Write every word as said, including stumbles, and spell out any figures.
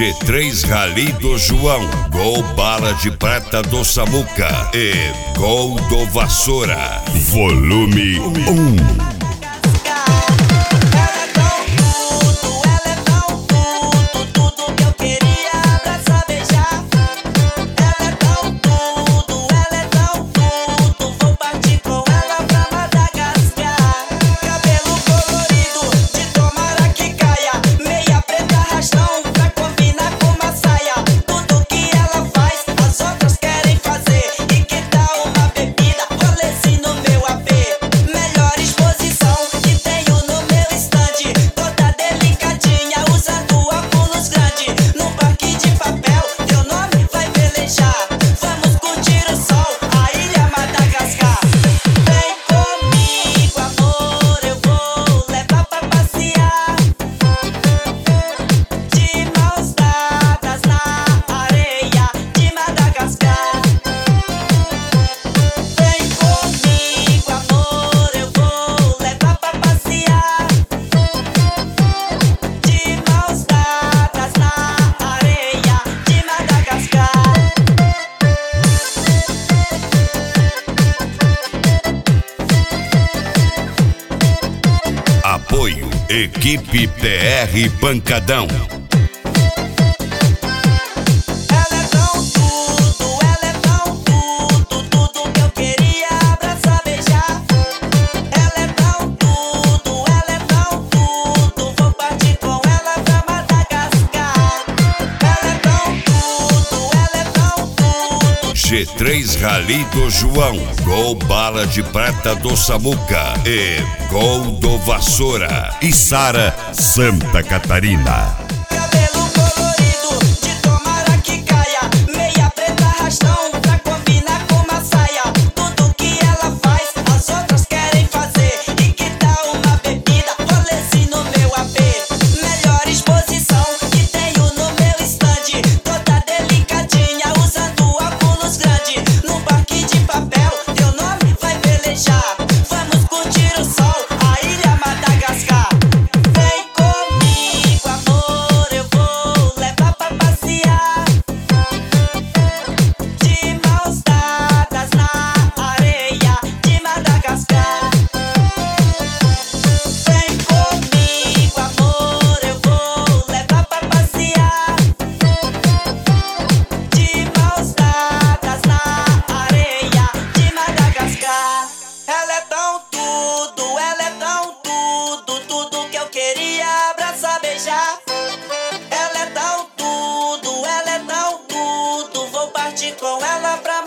G três Rally do João, Gol Bala de Prata do Samuca e Gol do Vassoura. Volume um. Apoio Equipe P R Pancadão. G três Rally do João, Gol Bala de Prata do Samuca e Gol do Vassoura. Içara, Santa Catarina. Cabelo colorido, de tomara que caia, meia preta arrastão pra combinar com uma saia. Tudo que ela faz, as outras querem fazer. E que tal uma bebida, rolezinho no meu A P? Melhor exposição que tenho no meu stand. Toda delicadinha, usando óculos grande. Num parque de papel, teu nome vai velejar. Vamos curtir o sol, a ilha Madagascar. Vem comigo, amor, eu vou levar pra passear. De mãos dadas na areia de Madagascar. Vem comigo, amor, eu vou levar pra passear. De mãos dadas na areia de Madagascar. Ela é tão tudo, ela é tão tudo, tudo que eu queria abraçar, beijar. Ela é tão tudo, ela é tão tudo, vou partir com ela pra